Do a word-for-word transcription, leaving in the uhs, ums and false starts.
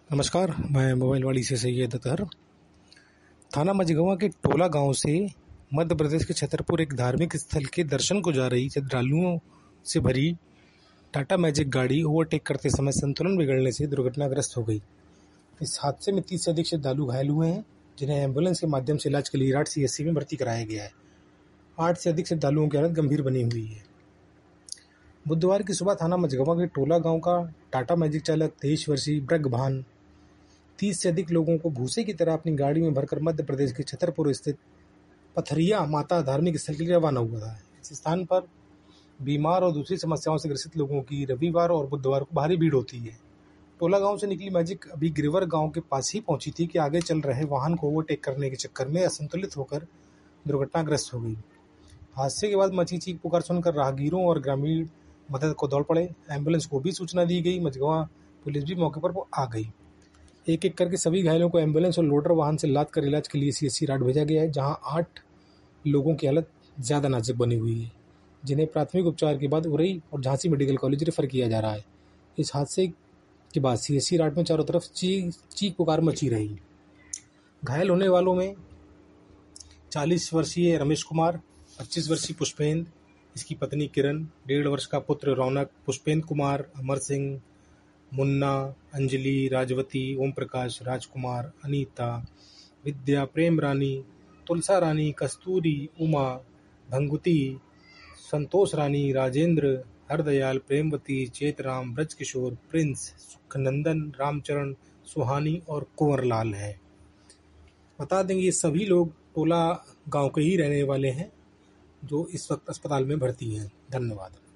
नमस्कार, मैं मोबाइल वाली से सैयद अतहर। थाना मझगवां के टोला गांव से मध्य प्रदेश के छतरपुर एक धार्मिक स्थल के दर्शन को जा रही श्रद्धालुओं से भरी टाटा मैजिक गाड़ी ओवरटेक करते समय संतुलन बिगड़ने से दुर्घटनाग्रस्त हो गई। इस हादसे में तीस से अधिक श्रद्धालु घायल हुए हैं, जिन्हें एम्बुलेंस के माध्यम से इलाज के लिए राट सी एस सी में भर्ती कराया गया है। आठ से अधिक श्रद्धालुओं की हालत गंभीर बनी हुई है। बुधवार की सुबह थाना मझगवां के टोला गांव का टाटा मैजिक चालक तेईस वर्षीय ब्रगभान तीस से अधिक लोगों को भूसे की तरह अपनी गाड़ी में भरकर मध्य प्रदेश के छतरपुर स्थित पथरिया माता धार्मिक स्थल के लिए रवाना हुआ था। इस स्थान पर बीमार और दूसरी समस्याओं से ग्रसित लोगों की रविवार और बुधवार को भारी भीड़ होती है। टोला गांव से निकली मैजिक अभी गिरवर गांव के पास ही पहुंची थी कि आगे चल रहे वाहन को ओवरटेक करने के चक्कर में असंतुलित होकर दुर्घटनाग्रस्त हो गई। हादसे के बाद मची चीख पुकार सुनकर राहगीरों और ग्रामीण मदद को दौड़ पड़े। एम्बुलेंस को भी सूचना दी गई। मझगवां पुलिस भी मौके पर आ गई। एक एक करके सभी घायलों को एम्बुलेंस और लोडर वाहन से लाद कर इलाज के लिए सी एस सी राट भेजा गया है, जहां आठ लोगों की हालत ज़्यादा नाजुक बनी हुई है, जिन्हें प्राथमिक उपचार के बाद उरई और झांसी मेडिकल कॉलेज रेफर किया जा रहा है। इस हादसे के बाद सी एस सी राट में चारों तरफ चीख चीख पुकार मची रही। घायल होने वालों में चालीस वर्षीय रमेश कुमार, पच्चीस वर्षीय पुष्पेंद्र, इसकी पत्नी किरण, डेढ़ वर्ष का पुत्र रौनक, पुष्पेंद्र कुमार, अमर सिंह, मुन्ना, अंजलि, राजवती, ओम प्रकाश, राजकुमार, अनीता, विद्या, प्रेम रानी, तुलसा रानी, कस्तूरी, उमा, भंगुती, संतोष रानी, राजेंद्र, हरदयाल, प्रेमवती, चेतराम, ब्रजकिशोर, प्रिंस, सुखनंदन, रामचरण, सुहानी और कुंवरलाल हैं। बता देंगे ये सभी लोग टोला गांव के ही रहने वाले हैं, जो इस वक्त अस्पताल में भर्ती हैं। धन्यवाद।